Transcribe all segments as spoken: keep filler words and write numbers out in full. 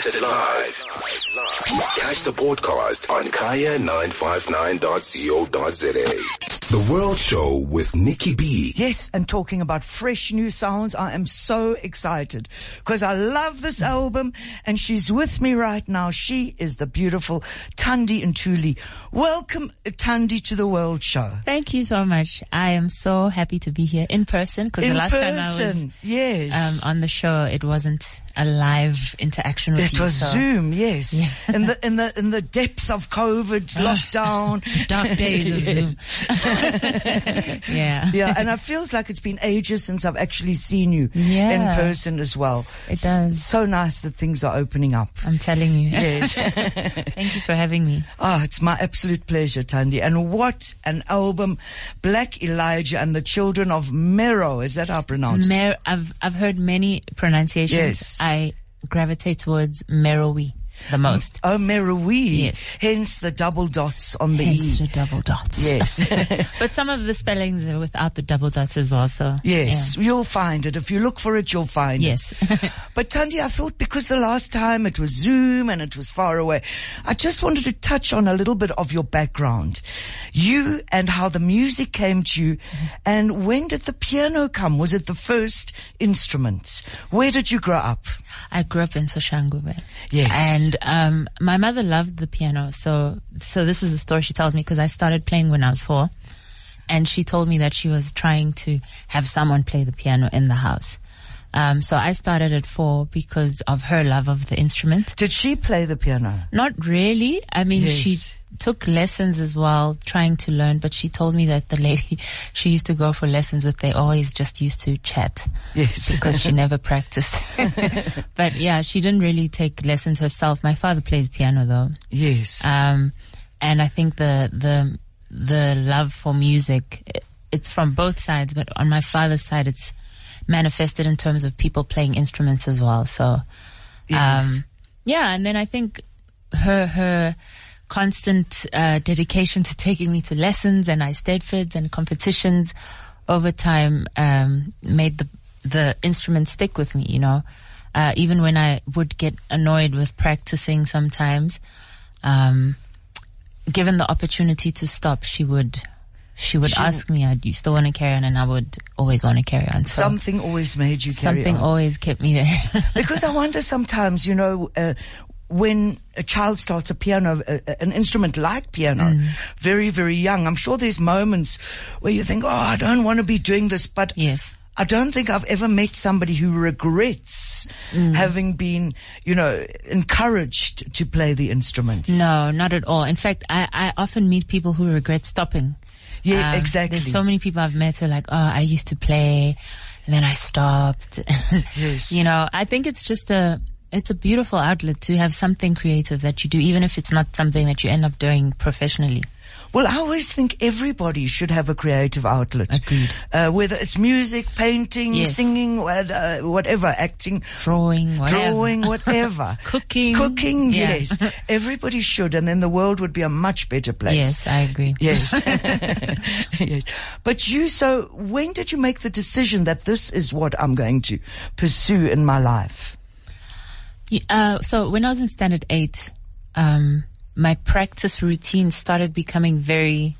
Broadcasted live. Catch the podcast on kaya nine five nine dot co dot za. The World Show with Nikki B. Yes, and talking about fresh new sounds, I am so excited because I love this album, and she's with me right now. She is the beautiful Thandi Ntuli. Welcome, Thandi, to the World Show. Thank you so much. I am so happy to be here in person because the last person, time I was yes. um, on the show, it wasn't a live interaction with it you. was so. Zoom, yes. Yeah. in the in the in the depth of COVID lockdown, dark days of Zoom. yeah, yeah, and it feels like it's been ages since I've actually seen you yeah. in person as well. It does. So nice that things are opening up. I'm telling you. Yes. Thank you for having me. Oh, it's my absolute pleasure, Thandi. And what an album! Black Elijah and the Children of Mero. Is that how pronounced? Mer- I've I've heard many pronunciations. Yes. I gravitate towards Merowi the most. Oh, Merowi. Yes. Hence the double dots on the Hence E. the double dots. Yes. But some of the spellings are without the double dots as well, so. Yes, yeah. You'll find it. If you look for it, you'll find yes. it. Yes. But Thandi, I thought because the last time it was Zoom and it was far away, I just wanted to touch on a little bit of your background. You and how the music came to you, and when did the piano come? Was it the first instrument? Where did you grow up? I grew up in Soshanguve. Yes. And um my mother loved the piano, so so this is a story she tells me because I started playing when I was four, and she told me that she was trying to have someone play the piano in the house. Um so I started at four because of her love of the instrument. Did she play the piano? Not really. I mean, Yes. she took lessons as well, trying to learn, but she told me that the lady she used to go for lessons with, they always just used to chat. Yes. Because she never practiced. But yeah, she didn't really take lessons herself. My father plays piano though. Yes. Um, and I think the, the, the love for music, it's from both sides, but on my father's side, it's manifested in terms of people playing instruments as well. So, Yes. um, yeah, and then I think her, her, constant uh, dedication to taking me to lessons and Eisteddfods and competitions over time um, made the the instrument stick with me, you know. Uh, even when I would get annoyed with practicing sometimes, um, given the opportunity to stop, she would she would She ask me, "Do you still want to carry on?" And I would always want to carry on. So something always made you carry something on. always kept me there. Because I wonder sometimes, you know, uh, when a child starts a piano, uh, an instrument like piano, mm. very, very young, I'm sure there's moments where you think, oh, I don't want to be doing this, but yes. I don't think I've ever met somebody who regrets mm. having been, you know, encouraged to play the instruments. No, not at all. In fact, I, I often meet people who regret stopping. Yeah, um, exactly. There's so many people I've met who are like, oh, I used to play and then I stopped. Yes. You know, I think it's just a, it's a beautiful outlet to have something creative that you do, even if it's not something that you end up doing professionally. Well, I always think everybody should have a creative outlet. Agreed. Uh, whether it's music, painting, yes. singing, uh, whatever, acting, drawing, whatever. drawing, whatever. Cooking. Cooking, yeah. yes. Everybody should, and then the world would be a much better place. Yes, I agree. Yes. Yes. But you, so when did you make the decision that this is what I'm going to pursue in my life? Uh, so when I was in standard eight, um, my practice routine started becoming very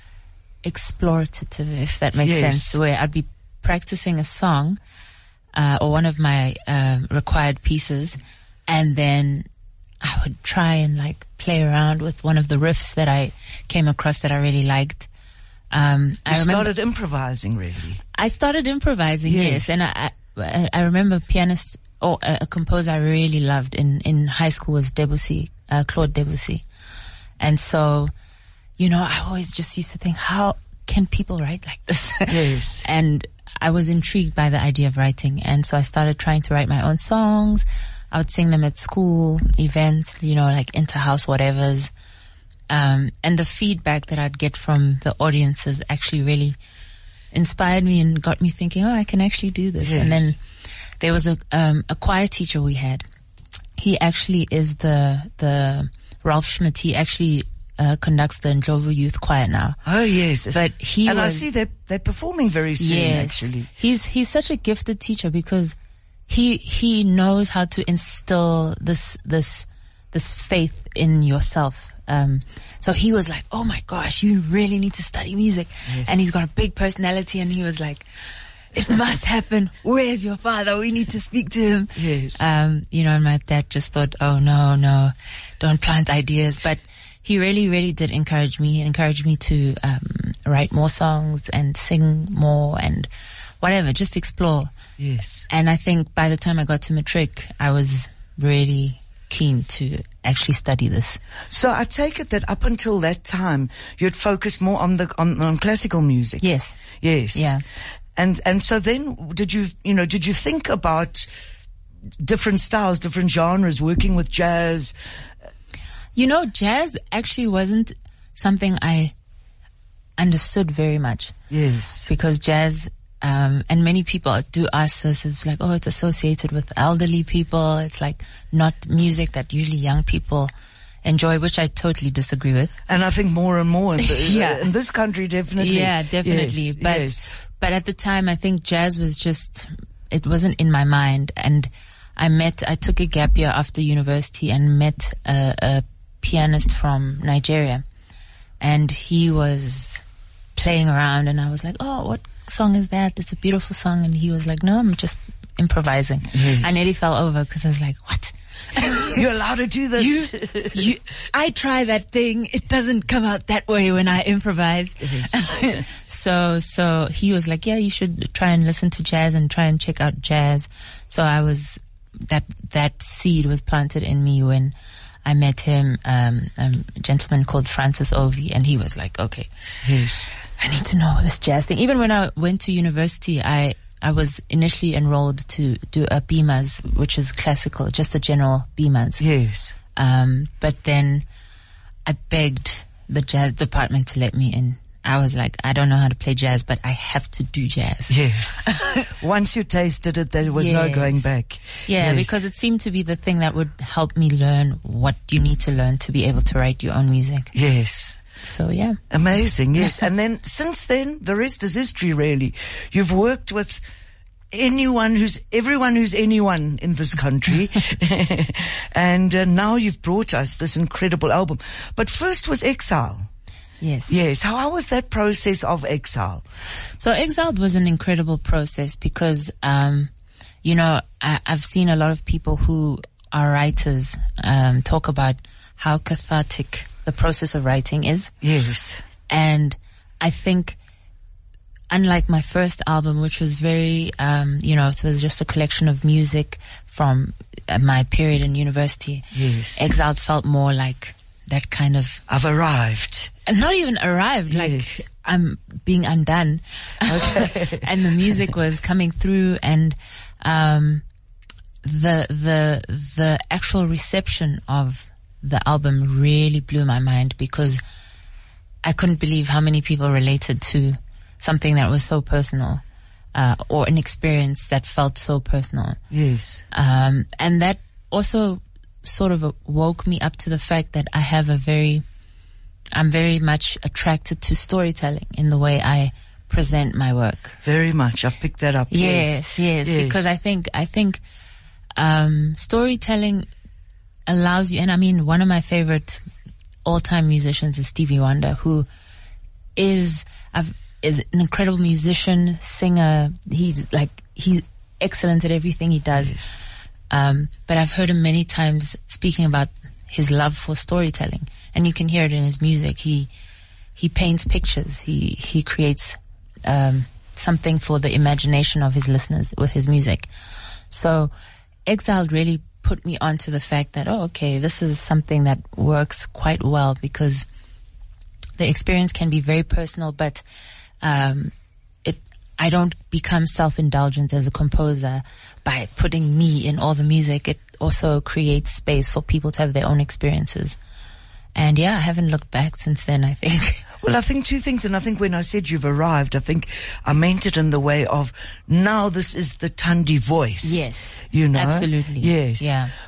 explorative, if that makes yes. sense, where I'd be practicing a song, uh, or one of my, uh, required pieces, and then I would try and like play around with one of the riffs that I came across that I really liked. Um, you I remember, started improvising, really. I started improvising, yes, yes. and I, I, I remember a pianist, or a, a composer I really loved in, in high school was Debussy, uh, Claude Debussy. And so, you know, I always just used to think, how can people write like this? Yes. And I was intrigued by the idea of writing. And so I started trying to write my own songs. I would sing them at school, events, you know, like inter-house whatevers. Um, and the feedback that I'd get from the audiences actually really inspired me and got me thinking, oh, I can actually do this. Yes. And then there was a, um, a choir teacher we had. He actually is the, the Ralph Schmidt. He actually, uh, conducts the Ndlovu Youth Choir now. Oh, yes. But he And was, I see they're, they're performing very soon, yes, actually. He's, he's such a gifted teacher because he, he knows how to instill this, this, this faith in yourself. Um, so he was like, oh my gosh, you really need to study music. Yes. And he's got a big personality, and he was like, it must happen. Where's your father? We need to speak to him. Yes. Um, you know, and my dad just thought, oh no, no, don't plant ideas. But he really, really did encourage me, encourage me to, um, write more songs and sing more and whatever, just explore. Yes. And I think by the time I got to matric, I was really keen to actually study this. So I take it that up until that time, you'd focused more on the, on, on classical music. Yes. Yes. Yeah. And, and so then did you, you know, did you think about different styles, different genres, working with jazz? You know, jazz actually wasn't something I understood very much. Yes. Because jazz, um, and many people do ask this, it's like, oh, it's associated with elderly people. It's like not music that usually young people enjoy, which I totally disagree with. And I think more and more in, the, yeah. in this country, definitely. Yeah, definitely. Yes, but, yes. but at the time, I think jazz was just, it wasn't in my mind. And I met, I took a gap year after university and met a, a pianist from Nigeria. And he was playing around, and I was like, oh, what song is that? It's a beautiful song. And he was like, no, I'm just improvising. Yes. I nearly fell over because I was like, what? You're allowed to do this. You, you, I try that thing. It doesn't come out that way when I improvise. Yes. so, so he was like, yeah, you should try and listen to jazz and try and check out jazz. So I was, that, that seed was planted in me when I met him, um, a gentleman called Francis Ovi, and he was like, okay, yes, I need to know this jazz thing. Even when I went to university, I, I was initially enrolled to do a B M A S, which is classical, just a general B M A S. Yes. Um, but then I begged the jazz department to let me in. I was like, I don't know how to play jazz, but I have to do jazz. Yes. Once you tasted it, there was yes. no going back. Yeah, yes. because it seemed to be the thing that would help me learn what you need to learn to be able to write your own music. Yes. So, yeah. Amazing, yes. And then, since then, the rest is history, really. You've worked with anyone who's, everyone who's anyone in this country. and uh, now you've brought us this incredible album. But first was Exile. Yes. Yes. How, how was that process of Exile? So Exiled was an incredible process because, um, you know, I, I've seen a lot of people who are writers, um, talk about how cathartic the process of writing is. Yes. And I think, unlike my first album, which was very, um, you know, it was just a collection of music from uh, my period in university. Yes. Exiled felt more like that kind of... I've arrived. Not even arrived, yes. like I'm being undone. Okay. And the music was coming through, and um the the the actual reception of the album really blew my mind, because I couldn't believe how many people related to something that was so personal, uh or an experience that felt so personal. Yes. Um and that also sort of woke me up to the fact that I have a very I'm very much attracted to storytelling in the way I present my work. Very much. I've picked that up. Yes, yes, yes, yes. because I think, I think, um, storytelling allows you, and I mean, one of my favorite all-time musicians is Stevie Wonder, who is, I've, is an incredible musician, singer. He's like, he's excellent at everything he does. Yes. Um, but I've heard him many times speaking about his love for storytelling, and you can hear it in his music. He, he paints pictures. He, he creates, um, something for the imagination of his listeners with his music. So Exiled really put me onto the fact that, oh, okay, this is something that works quite well, because the experience can be very personal, but, um, it, I don't become self-indulgent as a composer by putting me in all the music. It also creates space for people to have their own experiences. And yeah, I haven't looked back since then, I think. Well, I think two things, and I think when I said you've arrived, I think I meant it in the way of, now this is the Thandi voice. Yes. You know? Absolutely. Yes. Yeah.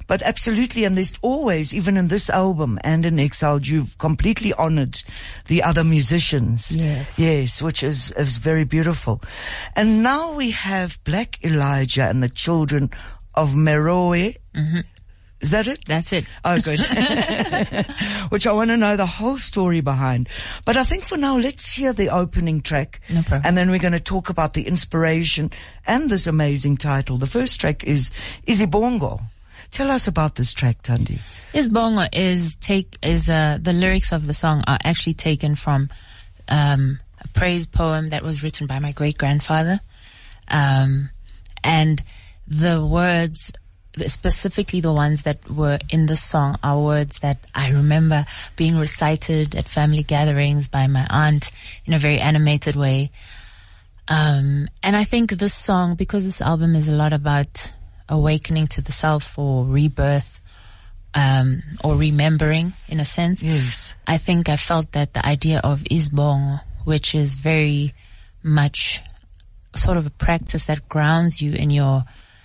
But absolutely, and there's always, even in this album and in Exiled, you've completely honored the other musicians. Yes. Yes, which is, is very beautiful. And now we have Black Elijah and the Children of Meroe. Mm-hmm. Is that it? That's it. Oh, good. Which I want to know the whole story behind. But I think for now, let's hear the opening track. No problem. And then we're going to talk about the inspiration and this amazing title. The first track is Isibongo. Tell us about this track, Thandi. Isibongo is take, is, uh, the lyrics of the song are actually taken from, um, a praise poem that was written by my great grandfather. Um, and the words, specifically the ones that were in the song, are words that I remember being recited at family gatherings by my aunt in a very animated way. Um, and I think this song, because this album is a lot about awakening to the self or rebirth, um, or remembering in a sense. Yes. I think I felt that the idea of Isibongo, which is very much sort of a practice that grounds you in your,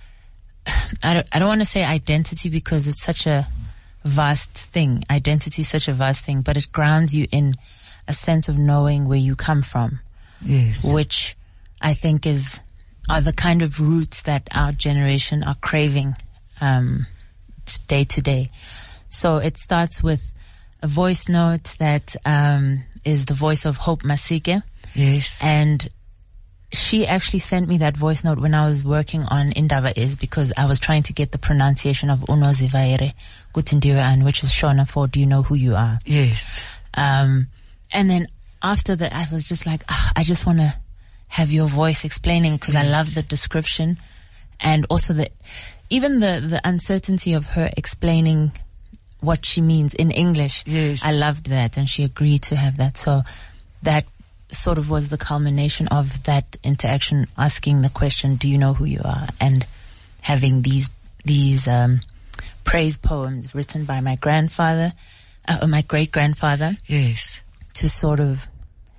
I don't, I don't want to say identity because it's such a vast thing. Identity is such a vast thing, but it grounds you in a sense of knowing where you come from. Yes. Which I think is, are the kind of roots that our generation are craving, um, day to day. So it starts with a voice note that, um, is the voice of Hope Masike. Yes. And she actually sent me that voice note when I was working on Indaba Is, because I was trying to get the pronunciation of Uno Zivaere Gutindiran, which is Shona for Do You Know Who You Are? Yes. Um, and then after that, I was just like, ah, I just want to have your voice explaining, because yes. I love the description and also the, even the, the uncertainty of her explaining what she means in English. Yes. I loved that, and she agreed to have that. So that sort of was the culmination of that interaction, asking the question, do you know who you are? And having these, these, um, praise poems written by my grandfather, uh, my great grandfather. Yes. To sort of,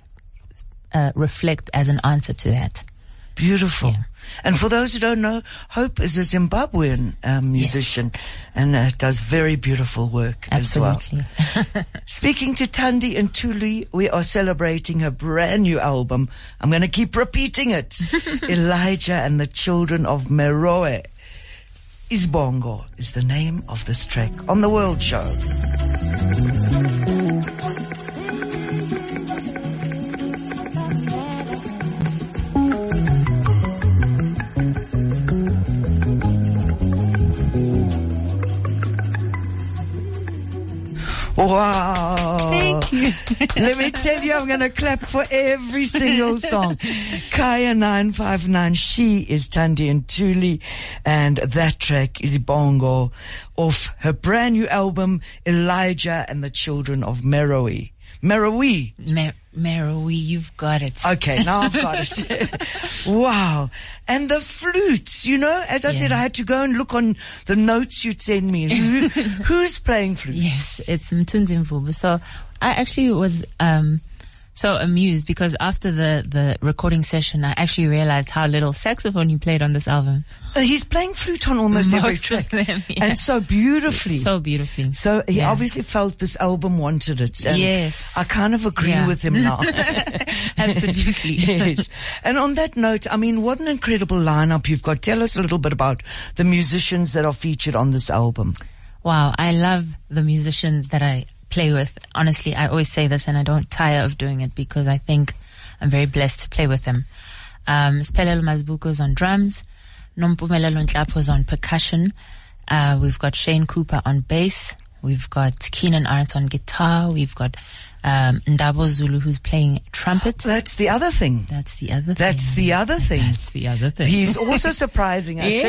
uh, reflect as an answer to that. Beautiful. Yeah. And for those who don't know, Hope is a Zimbabwean um, musician, yes. and uh, does very beautiful work Absolutely. as well. Speaking to Thandi Ntuli, we are celebrating her brand new album. I'm going to keep repeating it. Elijah and the Children of Meroe. Isibongo is the name of this track on The World Show. Wow. Thank you. Let me tell you, I'm going to clap for every single song. Kaya nine five nine, she is Thandi Ntuli, and that track is Isibongo off her brand new album, Elijah and the Children of Meroe. Meroe. Mer- Meroe, you've got it. Okay, now I've got it. Wow. And the flutes, you know, as I yeah. said, I had to go and look on the notes you'd send me. Who, who's playing flutes? Yes, it's Mthunzi Mvubu. So I actually was, um, so amused because after the, the recording session, I actually realized how little saxophone he played on this album. But he's playing flute on almost Most every track. Them, yeah. And so beautifully. So beautifully. So he yeah. obviously felt this album wanted it. And yes. I kind of agree yeah. with him now. Absolutely. Yes. And on that note, I mean, what an incredible lineup you've got. Tell us a little bit about the musicians that are featured on this album. Wow. I love the musicians that I play with. Honestly, I always say this and I don't tire of doing it because I think I'm very blessed to play with them. Um, Spelelo Mazbuko's on drums. Nompumelelo Ntlapo's on percussion. Uh, we've got Shane Cooper on bass. We've got Keenan Arndt on guitar. We've got, um, Ndabo Zulu who's playing trumpet. That's the other thing. That's the other thing. That's the other thing. That's the other thing. He's also surprising us.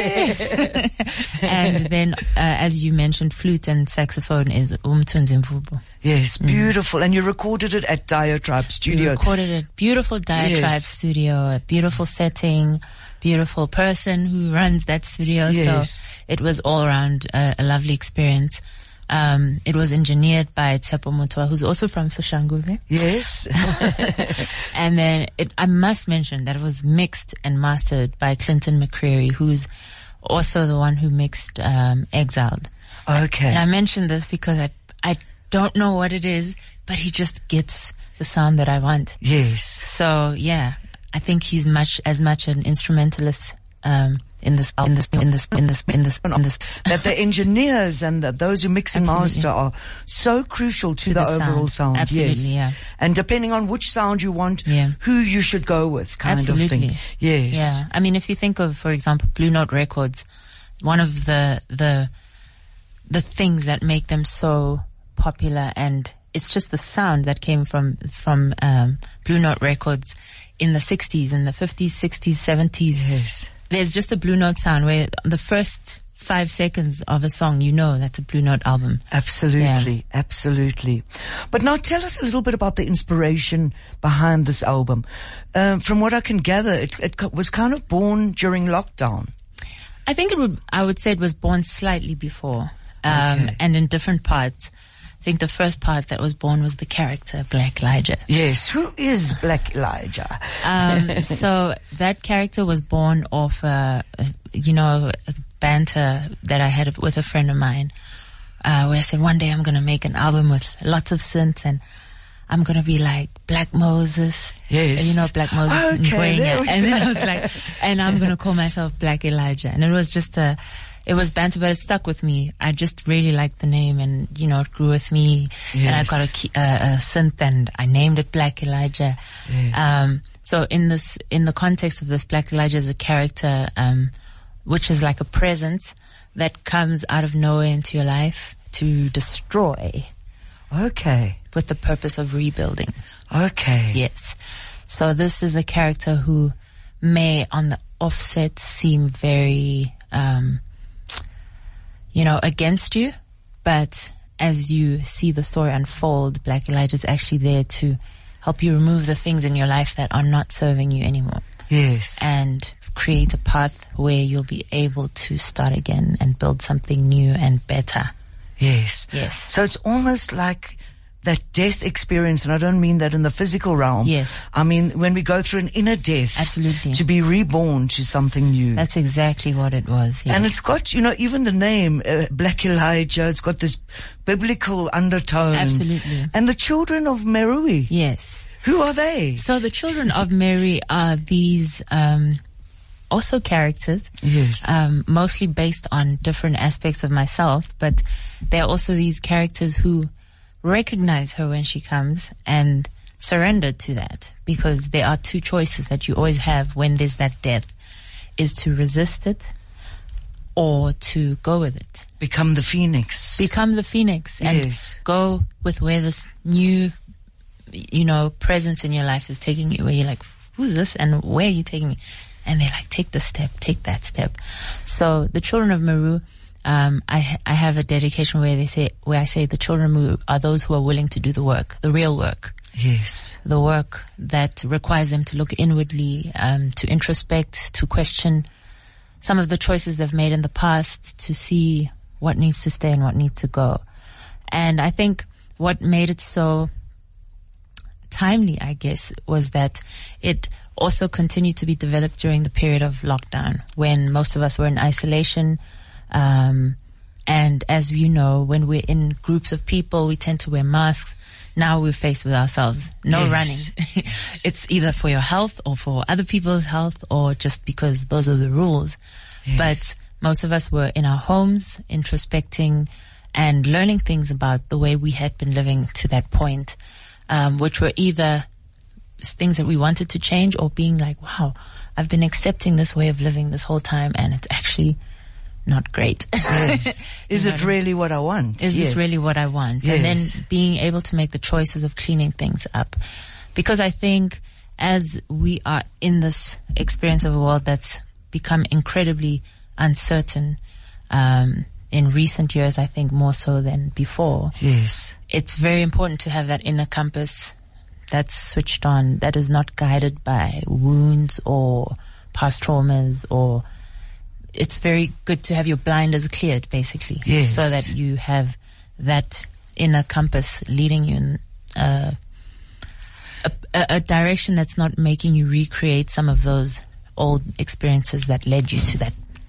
Yes. And then, uh, as you mentioned, flute and saxophone is Umthunzi Mvubu. Yes, beautiful. Mm. And you recorded it at Diatribe Studio. We recorded it. Beautiful Diatribe yes. Studio, a beautiful setting, beautiful person who runs that studio. Yes. So it was all around uh, a lovely experience. Um, it was engineered by Tshepo Mutwa, who's also from Soshanguve. Yes. And then it, I must mention that it was mixed and mastered by Clinton McCreary, who's also the one who mixed um, Exiled. Okay. And I mentioned this because I I don't know what it is, but he just gets the sound that I want. Yes. So yeah, I think he's much as much an instrumentalist um, in this in this in this in this in this in this that the engineers and the, those who mix and Absolutely. master are so crucial to, To the, the overall sound. sound. Absolutely, yes. yeah. And depending on which sound you want, Yeah. who you should go with, kind Absolutely. of thing. Yes. Yeah, I mean, if you think of, for example, Blue Note Records, one of the the the things that make them so popular, and it's just the sound that came from from um, Blue Note Records in the sixties, in the fifties, sixties, seventies. Yes. There's just a Blue Note sound where the first five seconds of a song, you know that's a Blue Note album. Absolutely, Yeah. absolutely. But now tell us a little bit about the inspiration behind this album. Um, from what I can gather, it, it co- was kind of born during lockdown. I think it would, I would say it was born slightly before, um, Okay. and in different parts. I think the first part that was born was the character, Black Elijah. Yes. Who is Black Elijah? Um, so that character was born off, uh, uh, you know, a banter that I had with a friend of mine, uh, where I said, one day I'm going to make an album with lots of synths and I'm going to be like Black Moses. Yes. You know, Black Moses in Okay, there Gwenya. we And then go. I was like, and I'm going to call myself Black Elijah. And it was just a, it was banter, but it stuck with me. I just really liked the name and, you know, it grew with me. And I Yes. got a, key, uh, a synth and I named it Black Elijah. Yes. Um, so in this, in the context of this, Black Elijah is a character, um, which is like a presence that comes out of nowhere into your life to destroy Okay. with the purpose of rebuilding. Okay. Yes. So this is a character who may on the offset seem very, um, you know, against you, but as you see the story unfold, Black Elijah is actually there to help you remove the things in your life that are not serving you anymore Yes. and create a path where you'll be able to start again and build something new and better. Yes. Yes. So it's almost like that death experience, and I don't mean that in the physical realm. Yes. I mean when we go through an inner death. Absolutely. To be reborn to something new. That's exactly what it was. Yes. And it's got, you know, even the name, uh, Black Elijah, it's got this biblical undertones. Absolutely. And the children of Merui, Yes. who are they? So the children of Mary are these um, also characters, Yes. um, mostly based on different aspects of myself, but they're also these characters who recognize her when she comes and surrender to that, because there are two choices that you always have when there's that death, is to resist it or to go with it. Become the phoenix. Become the phoenix and Yes. go with where this new, you know, presence in your life is taking you, where you're like, who's this and where are you taking me? And they're like, take this step, take that step. So the children of Meru, um, I, ha- I have a dedication where they say, where I say the children of Meru are those who are willing to do the work, the real work, Yes. the work that requires them to look inwardly, um, to introspect, to question some of the choices they've made in the past, to see what needs to stay and what needs to go. And I think what made it so timely, I guess, was that it also continued to be developed during the period of lockdown when most of us were in isolation. Um, and as you know, when we're in groups of people, we tend to wear masks. Now we're faced with ourselves. No Yes. running. It's either for your health or for other people's health or just because those are the rules. Yes. But most of us were in our homes, introspecting and learning things about the way we had been living to that point, um, which were either things that we wanted to change or being like, wow, I've been accepting this way of living this whole time and it's actually not great. Yes. Is You know it what I mean? really what I want? Is Yes. this really what I want? Yes. And then being able to make the choices of cleaning things up. Because I think as we are in this experience of a world that's become incredibly uncertain, um, in recent years, I think more so than before, Yes. it's very important to have that inner compass that's switched on, that is not guided by wounds or past traumas, or it's very good to have your blinders cleared, basically, Yes. so that you have that inner compass leading you in uh, a, a, a direction that's not making you recreate some of those old experiences that led you to that death.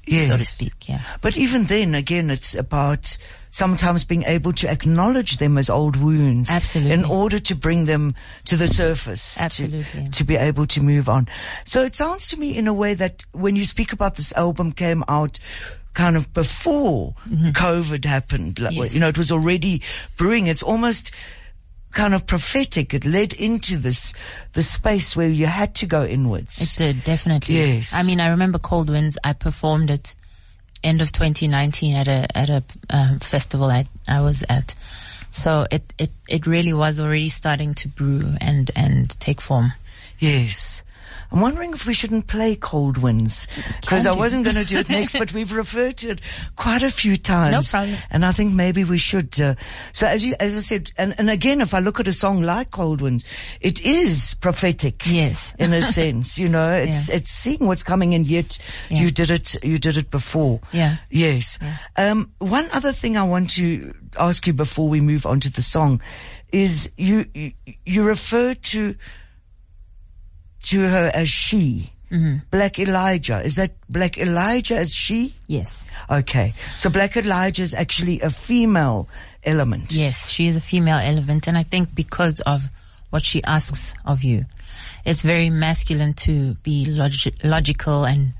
yes. so to speak. Yeah. But even then, again, it's about sometimes being able to acknowledge them as old wounds. Absolutely. In order to bring them to the surface. Absolutely. To, to be able to move on. So it sounds to me in a way that when you speak about this album came out kind of before mm-hmm. COVID happened, like, yes. you know, it was already brewing. It's almost kind of prophetic. It led into this, the space where you had to go inwards. It did, definitely. Yes. I mean, I remember Cold Winds. I performed it end of twenty nineteen at a, at a, um, festival I, I was at. So it, it, it really was already starting to brew and, and take form. Yes. I'm wondering if we shouldn't play Cold Winds, because I wasn't going to do it next, but we've referred to it quite a few times. No problem. And I think maybe we should. Uh, so as you, as I said, and, and again, if I look at a song like Cold Winds, it is prophetic. Yes. In a sense, you know, it's, Yeah. it's seeing what's coming, and yet Yeah. you did it, you did it before. Yeah. Yes. Yeah. Um, one other thing I want to ask you before we move on to the song is you, you, you refer to, to her as she. Mm-hmm. Black Elijah. Is that Black Elijah as she? Yes. Okay. So Black Elijah is actually a female element. Yes, she is a female element, and I think because of what she asks of you, it's very masculine to be log- logical and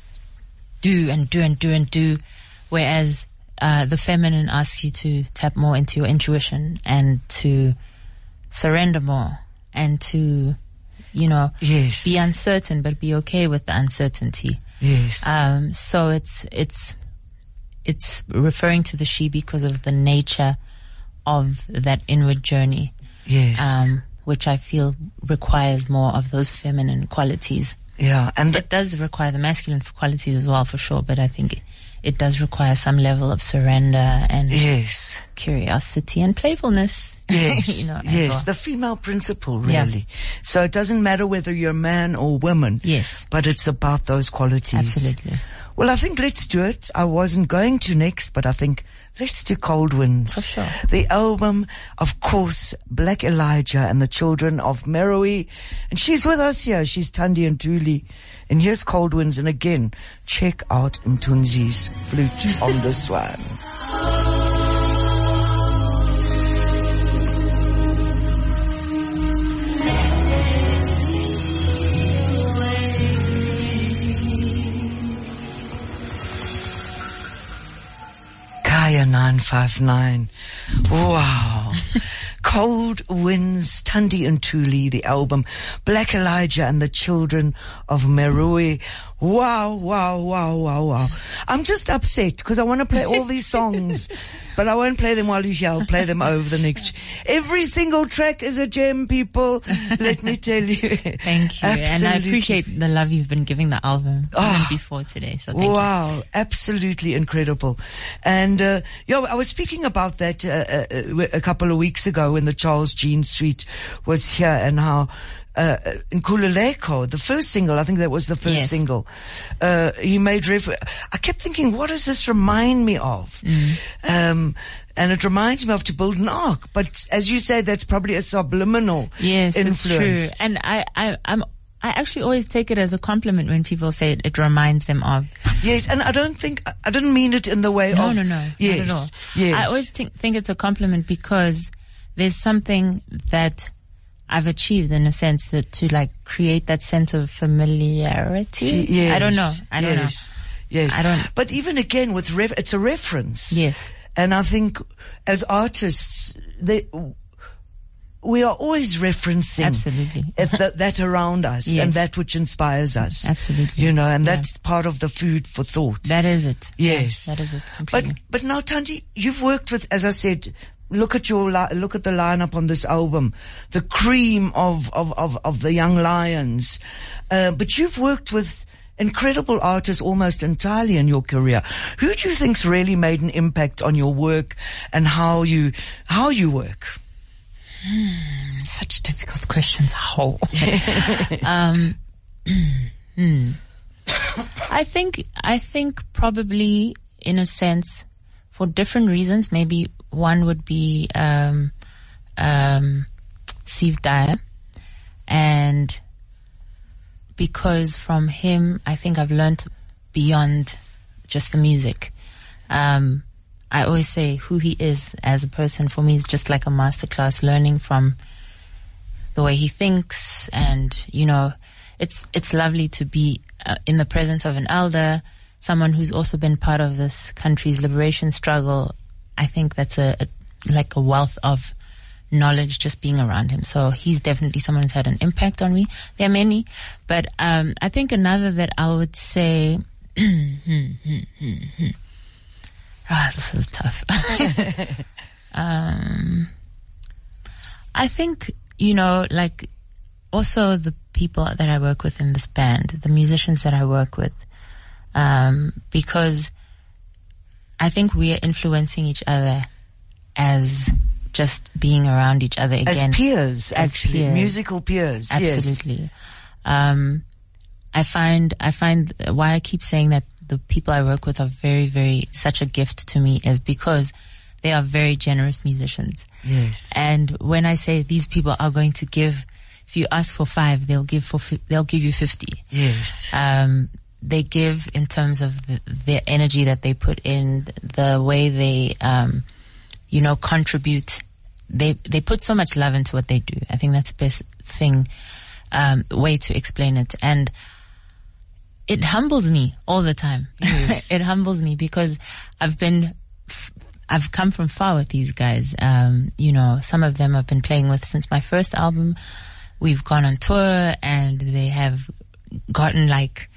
do and do and do and do, whereas uh, the feminine asks you to tap more into your intuition and to surrender more and to, you know, Yes. be uncertain, but be okay with the uncertainty. Yes. Um, so it's, it's, it's referring to the she because of the nature of that inward journey. Yes. Um, which I feel requires more of those feminine qualities. Yeah. And the, It does require the masculine qualities as well, for sure, but I think it, it does require some level of surrender and yes. curiosity and playfulness. Yes. you know, as yes. well. The female principle, Yeah. really. So it doesn't matter whether you're man or woman. Yes. But it's about those qualities. Absolutely. Well, I think let's do it. I wasn't going to next, but I think let's do Cold Winds. For sure. The album, of course, Black Elijah and the Children of Meroe. And she's with us here. She's Thandi Ntuli. And here's Cold Winds. And again, check out Mthunzi's flute on this one. Kaya nine five nine. Wow. Cold Winds, Thandi Ntuli, the album, Black Elijah and the Children of Meroe. Wow, wow, wow, wow, wow. I'm just upset because I want to play all these songs, but I won't play them while you're here. I'll play them over the next. Every single track is a gem, people. Let me tell you. Thank you. Absolutely. And I appreciate the love you've been giving the album Oh. even before today. So thank Wow, you. absolutely incredible. And, uh, yo, I was speaking about that, uh, uh, a couple of weeks ago when the Charles Jean Suite was here, and how, uh, in Kululeko, the first single, I think that was the first Yes. single, uh, he made refer- I kept thinking, what does this remind me of? Mm. Um, and it reminds me of To Build an Ark. But as you say, that's probably a subliminal Yes, influence. it's true. And I, I, I'm, I actually always take it as a compliment when people say it, it reminds them of. Yes, and I don't think, I didn't mean it in the way No, of. no, no, Yes, not at all. yes. I always think, think it's a compliment because there's something that I've achieved in a sense that to like create that sense of familiarity. Yes, I don't know. I don't yes, know. Yes. I don't. But even again with ref, it's a reference. Yes. And I think as artists, they, we are always referencing Absolutely. at the, that around us Yes. and that which inspires us. Absolutely. You know, and Yeah. that's part of the food for thought. That is it. Yes. Yeah, that is it. But Completely. but now, Thandi, you've worked with, as I said, look at your li- look at the lineup on this album, the cream of of of, of the young lions. Uh, but you've worked with incredible artists almost entirely in your career. Who do you think's really made an impact on your work and how you how you work? Such difficult questions. How? um, hmm. I think, I think probably in a sense, for different reasons, maybe one would be, um, um, Steve Dyer. And because from him, I think I've learned beyond just the music. Um, I always say who he is as a person for me is just like a masterclass, learning from the way he thinks. And, you know, it's, it's lovely to be uh, in the presence of an elder, someone who's also been part of this country's liberation struggle. I think that's a, a like a wealth of knowledge just being around him. So he's definitely someone who's had an impact on me. There are many, but um, I think another that I would say, ah, this is tough. um, I think, you know, like also the people that I work with in this band, the musicians that I work with, um, because I think we are influencing each other as just being around each other again. As peers, as actually. peers. Musical peers. Absolutely. Yes. Um, I find, I find why I keep saying that the people I work with are very, very, such a gift to me is because they are very generous musicians. Yes. And when I say these people are going to give, if you ask for five, they'll give for, they'll give you fifty. Yes. Um, they give in terms of the, their energy that they put in, the way they, um, you know, contribute. They, they put so much love into what they do. I think that's the best thing, um, way to explain it. And it humbles me all the time. Yes. It humbles me because I've been, I've come from far with these guys. Um, you know, some of them I've been playing with since my first album. We've gone on tour and they have gotten like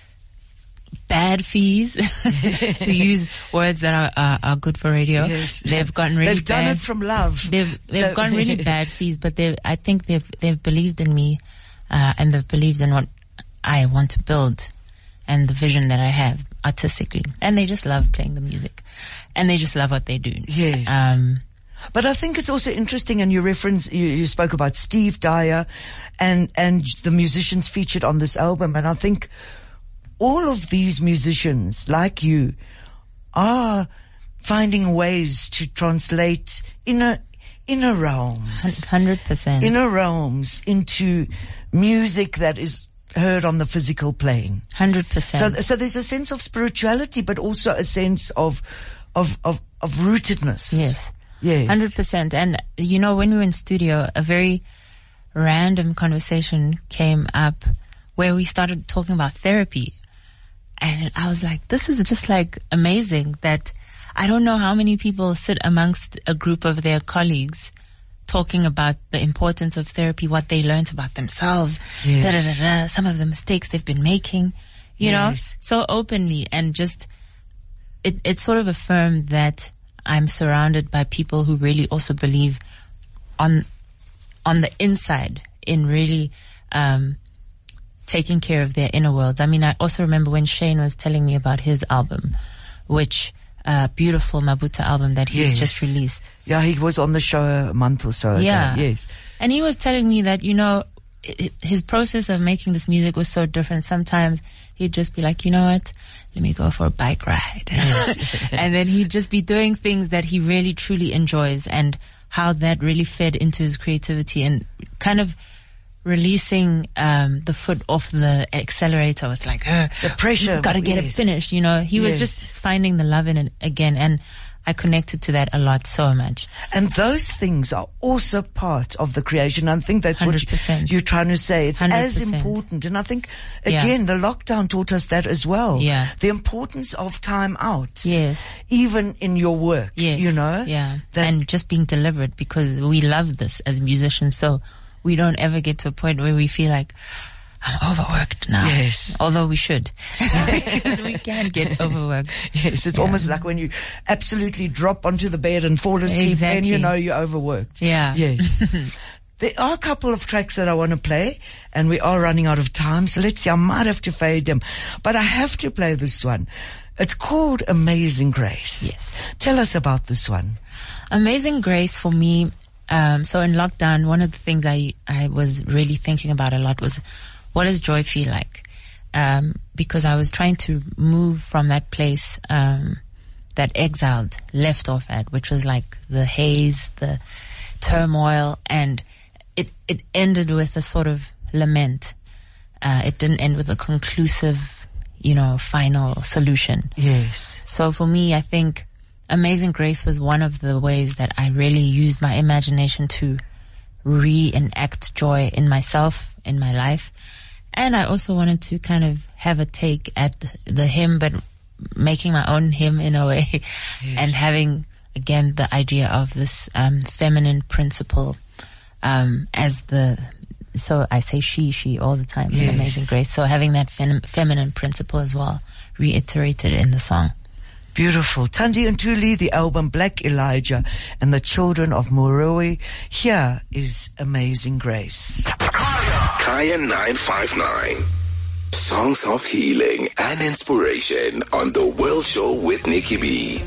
bad fees to use words that are, are, are good for radio. Yes. They've gotten really They've bad. done it from love. They've, they've gotten really bad fees, but they, I think they've, they've believed in me, uh, and they've believed in what I want to build and the vision that I have artistically. And they just love playing the music and they just love what they do. Yes. Um, But I think it's also interesting, and you reference, you, you spoke about Steve Dyer and, and the musicians featured on this album. And I think all of these musicians, like you, are finding ways to translate inner, inner realms. one hundred percent. Inner realms into music that is heard on the physical plane. one hundred percent. So, so there's a sense of spirituality, but also a sense of, of, of, of rootedness. Yes. Yes. one hundred percent. And, you know, when we were in studio, a very random conversation came up where we started talking about therapy. And I was like, this is just like amazing that I don't know how many people sit amongst a group of their colleagues talking about the importance of therapy, what they learned about themselves, Yes. da, da, da, da, some of the mistakes they've been making, you Yes. know, so openly, and just, it, it sort of affirmed that I'm surrounded by people who really also believe on, on the inside in really, um, taking care of their inner worlds. I mean, I also remember when Shane was telling me about his album, which, uh, beautiful Mabuta album that he's Yes. just released. Yeah, he was on the show a month or so ago. Yeah. Yes. And he was telling me that, you know, it, his process of making this music was so different. Sometimes he'd just be like, you know what? Let me go for a bike ride. Yes. And then he'd just be doing things that he really truly enjoys, and how that really fed into his creativity and kind of releasing um the foot off the accelerator. It's like, uh, The pressure. gotta get yes. it finished, you know. He was Yes. just finding the love in it again, and I connected to that a lot, so much. And those things are also part of the creation. I think that's one what hundred percent. you, you're trying to say. It's one hundred as percent. important. And I think, Yeah. again, the lockdown taught us that as well. Yeah. The importance of time out. Yes. Even in your work. Yes. You know? Yeah. That- and just being deliberate, because we love this as musicians. So we don't ever get to a point where we feel like, I'm overworked now. Yes. Although we should. Because we can get overworked. Yes, it's Yeah. almost like when you absolutely drop onto the bed and fall asleep, Exactly. and you know you're overworked. Yeah. Yes. There are a couple of tracks that I want to play, and we are running out of time, so let's see, I might have to fade them. But I have to play this one. It's called Amazing Grace. Yes. Tell us about this one. Amazing Grace for me, um, so in lockdown, one of the things I, I was really thinking about a lot was, what does joy feel like? Um, because I was trying to move from that place, um, that exiled left off at, which was like the haze, the turmoil, and it, it ended with a sort of lament. Uh, it didn't end with a conclusive, you know, final solution. Yes. So for me, I think Amazing Grace was one of the ways that I really used my imagination to reenact joy in myself, in my life. And I also wanted to kind of have a take at the hymn, but making my own hymn in a way, yes. and having, again, the idea of this um, feminine principle um, as the, so I say she, she all the time yes. in Amazing Grace. So having that fem- feminine principle as well, reiterated in the song. Beautiful. Thandi Ntuli, the album Black Elijah and the Children of Moroe. Here is Amazing Grace. Kaya nine five nine. Songs of healing and inspiration on The World Show with Nikki B.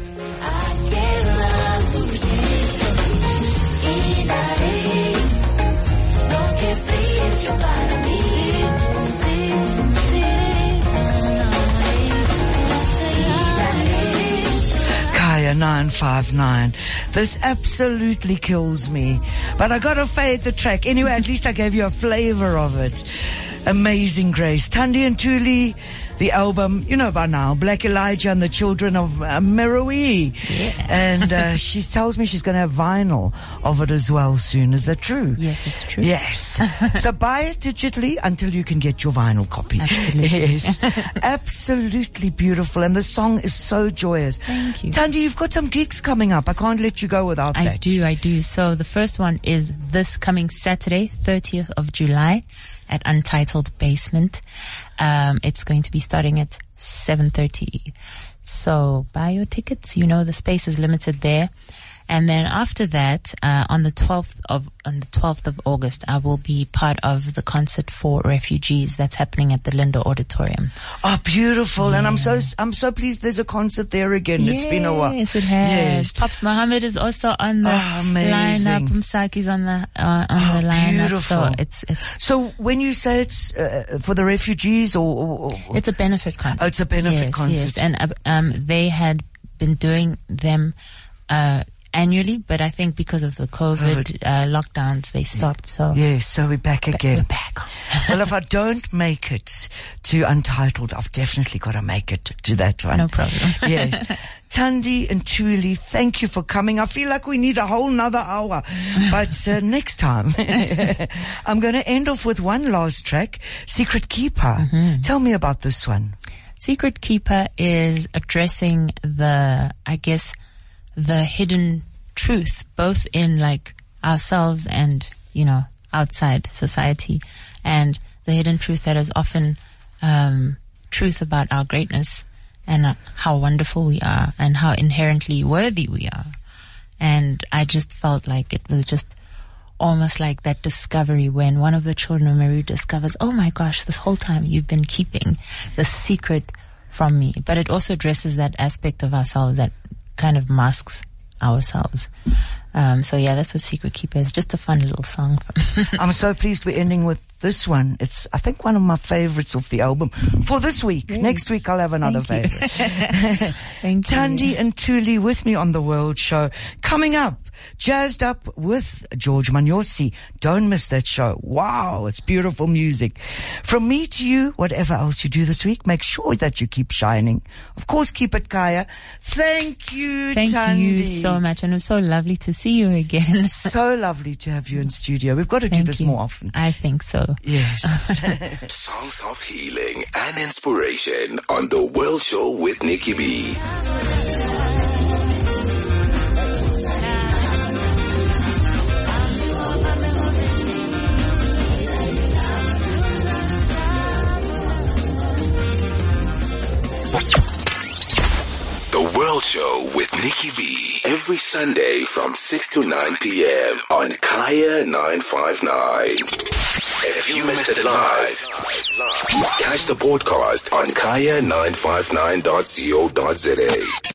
nine five nine. This absolutely kills me. But I gotta fade the track. Anyway, at least I gave you a flavor of it. Amazing Grace. Thandi Ntuli, the album, you know by now, Black Elijah and the Children of uh, Moroe. Yeah. And uh, she tells me she's going to have vinyl of it as well soon. Is that true? Yes, it's true. Yes. So buy it digitally until you can get your vinyl copy. Absolutely. Yes. Absolutely beautiful. And the song is so joyous. Thank you. Thandi, you've got some gigs coming up. I can't let you go without I that. I do, I do. So the first one is this coming Saturday, thirtieth of July. At Untitled Basement. Um, it's going to be starting at seven thirty. So buy your tickets. You know the space is limited there. And then after that, uh, on the twelfth of, on the twelfth of August, I will be part of the concert for refugees that's happening at the Linda Auditorium. Oh, beautiful. Yeah. And I'm so, I'm so pleased there's a concert there again. Yes, it's been a while. Yes, it has. Yes. Pops Muhammad is also on the oh, amazing. lineup. Msaki's on the, uh, on oh, the lineup. Beautiful. So it's, it's. So when you say it's, uh, for the refugees or, or, or it's a benefit concert. Oh, it's a benefit yes, concert. Yes. And, uh, um, they had been doing them, uh, annually, but I think because of the COVID, uh, lockdowns, they stopped. So yes, so we're back again. We're back. Well, if I don't make it to Untitled, I've definitely got to make it to that one. No problem. Yes. Thandi Ntuli, thank you for coming. I feel like we need a whole nother hour, but uh, next time I'm going to end off with one last track, Secret Keeper. Mm-hmm. Tell me about this one. Secret Keeper is addressing the, I guess, the hidden truth, both in like ourselves and, you know, outside society, and the hidden truth that is often um truth about our greatness and uh, how wonderful we are and how inherently worthy we are. And I just felt like it was just almost like that discovery when one of the children of Mary discovers, oh my gosh, this whole time you've been keeping the secret from me. But it also addresses that aspect of ourselves that kind of masks ourselves. Um, so yeah, that's what Secret Keeper is. Just a fun little song. I'm so pleased we're ending with this one. It's, I think, one of my favorites of the album for this week. Yay. Next week I'll have another Thank favorite. Thank you. Thandi Ntuli with me on The World Show. Coming up, Jazzed Up with George Manyosi. Don't miss that show. Wow, it's beautiful music. From me to you, whatever else you do this week, make sure that you keep shining. Of course, keep it Kaya. Thank you, Thank Thandi. you so much. And it was so lovely to see you again. So lovely to have you in studio. We've got to Thank do this you. more often. I think so. Yes. Songs of healing and inspiration on The World Show with Nikki B. The World Show with Nikki B. Every Sunday from six to nine p.m. on Kaya nine five nine. If you missed it live, catch the podcast on kaya nine five nine dot co dot za.